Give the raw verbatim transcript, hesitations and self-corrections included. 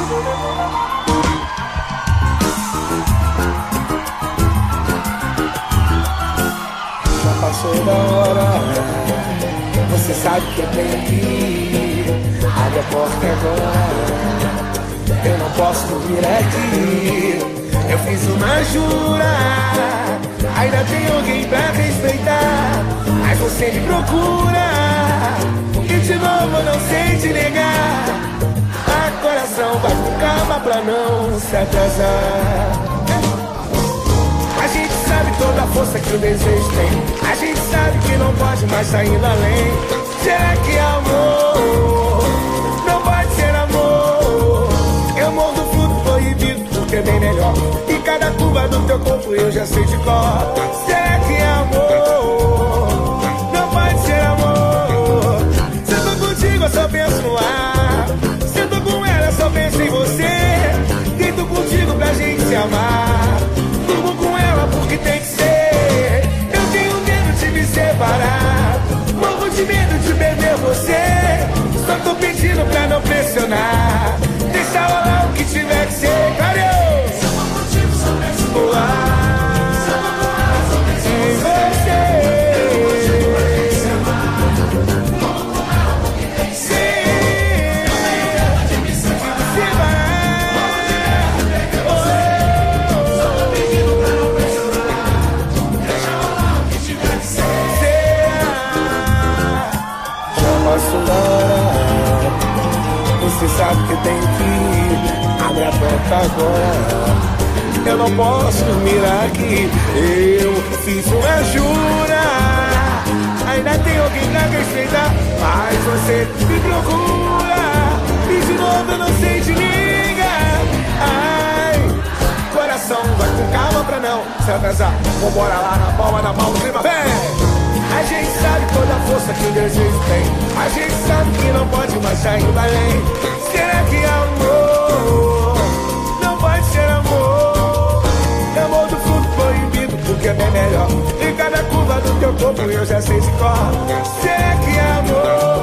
Já passou da hora, você sabe que eu tenho que ir. Abre a porta agora, eu não posso dormir aqui. Eu fiz uma jura, ainda tem alguém pra respeitar, mas você me procura e de novo eu não sei te negar. A coração vai com calma pra não se atrasar. A gente sabe toda a força que o desejo tem, a gente sabe que não pode mais sair além. Será que é amor? Não pode ser amor. Eu mordo o fruto proibido porque é bem melhor, e cada curva do teu corpo eu já sei de cor. Será que é amor? Não pode ser amor. Se eu tô contigo eu só penso no ar, se eu tô com ela eu só penso em você. Deito contigo pra gente se amar, durmo com ela porque tem que ser. Eu tenho medo de me separar, morro de medo de perder você. Só tô pedindo pra não pressionar, deixa rolar o que tiver que ser. Claro! Você sabe que eu tenho que ir. Abre a porta agora, eu não posso dormir aqui. Eu fiz uma jura, ainda tem alguém pra respeitar, mas você me procura e de novo eu não sei te ligar. Ai, coração vai com calma pra não se atrasar. Vambora lá na palma da mão, no clima, vem! A gente sabe toda a força que o desejo tem, a gente sabe que não pode mais sair além. Será que é amor? Não pode ser amor. Amor do fruto proibido porque é bem melhor, e cada curva do teu corpo eu já sei de cor. Será que é amor?